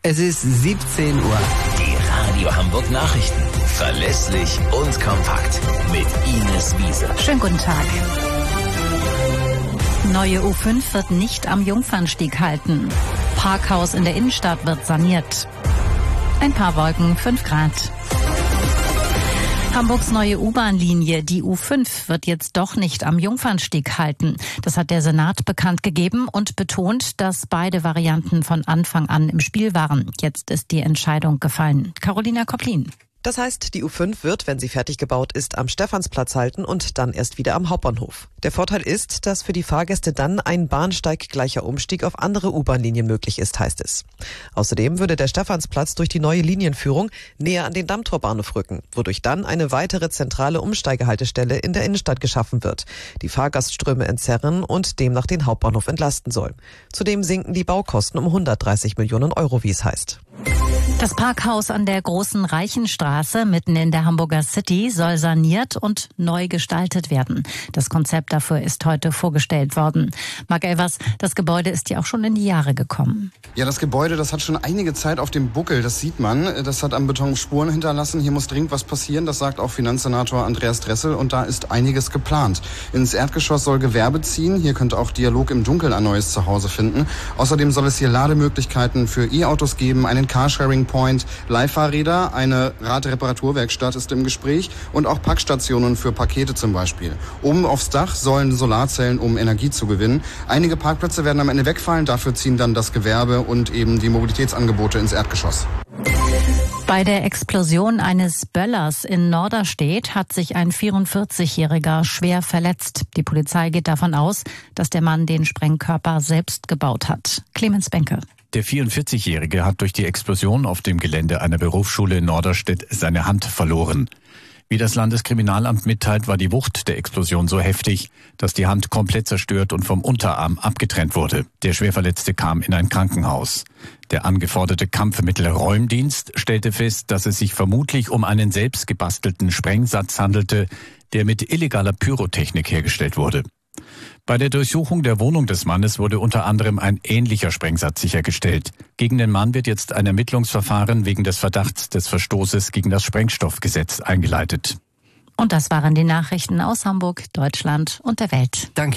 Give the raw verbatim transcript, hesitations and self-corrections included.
Es ist siebzehn Uhr. Die Radio Hamburg Nachrichten. Verlässlich und kompakt. Mit Ines Wiese. Schönen guten Tag. Neue U fünf wird nicht am Jungfernstieg halten. Parkhaus in der Innenstadt wird saniert. Ein paar Wolken, fünf Grad. Hamburgs neue U-Bahn-Linie, die U fünf, wird jetzt doch nicht am Jungfernstieg halten. Das hat der Senat bekannt gegeben und betont, dass beide Varianten von Anfang an im Spiel waren. Jetzt ist die Entscheidung gefallen. Carolina Kopplin. Das heißt, die U fünf wird, wenn sie fertig gebaut ist, am Stephansplatz halten und dann erst wieder am Hauptbahnhof. Der Vorteil ist, dass für die Fahrgäste dann ein bahnsteiggleicher Umstieg auf andere U-Bahn-Linien möglich ist, heißt es. Außerdem würde der Stephansplatz durch die neue Linienführung näher an den Dammtorbahnhof rücken, wodurch dann eine weitere zentrale Umsteigehaltestelle in der Innenstadt geschaffen wird, die Fahrgastströme entzerren und demnach den Hauptbahnhof entlasten soll. Zudem sinken die Baukosten um hundertdreißig Millionen Euro, wie es heißt. Das Parkhaus an der Großen Reichenstraße mitten in der Hamburger City soll saniert und neu gestaltet werden. Das Konzept dafür ist heute vorgestellt worden. Marc Elvers, das Gebäude ist ja auch schon in die Jahre gekommen. Ja, das Gebäude, das hat schon einige Zeit auf dem Buckel, das sieht man. Das hat am Beton Spuren hinterlassen. Hier muss dringend was passieren, das sagt auch Finanzsenator Andreas Dressel. Und da ist einiges geplant. Ins Erdgeschoss soll Gewerbe ziehen. Hier könnte auch Dialog im Dunkeln ein neues Zuhause finden. Außerdem soll es hier Lademöglichkeiten für E-Autos geben, einen Carsharing-Point, Leihfahrräder, eine Radreparaturwerkstatt ist im Gespräch und auch Packstationen für Pakete zum Beispiel. Oben aufs Dach sollen Solarzellen, um Energie zu gewinnen. Einige Parkplätze werden am Ende wegfallen, dafür ziehen dann das Gewerbe und eben die Mobilitätsangebote ins Erdgeschoss. Bei der Explosion eines Böllers in Norderstedt hat sich ein vierundvierzigjähriger schwer verletzt. Die Polizei geht davon aus, dass der Mann den Sprengkörper selbst gebaut hat. Clemens Benke. Der vierundvierzigjährige hat durch die Explosion auf dem Gelände einer Berufsschule in Norderstedt seine Hand verloren. Wie das Landeskriminalamt mitteilt, war die Wucht der Explosion so heftig, dass die Hand komplett zerstört und vom Unterarm abgetrennt wurde. Der Schwerverletzte kam in ein Krankenhaus. Der angeforderte Kampfmittelräumdienst stellte fest, dass es sich vermutlich um einen selbst gebastelten Sprengsatz handelte, der mit illegaler Pyrotechnik hergestellt wurde. Bei der Durchsuchung der Wohnung des Mannes wurde unter anderem ein ähnlicher Sprengsatz sichergestellt. Gegen den Mann wird jetzt ein Ermittlungsverfahren wegen des Verdachts des Verstoßes gegen das Sprengstoffgesetz eingeleitet. Und das waren die Nachrichten aus Hamburg, Deutschland und der Welt. Danke.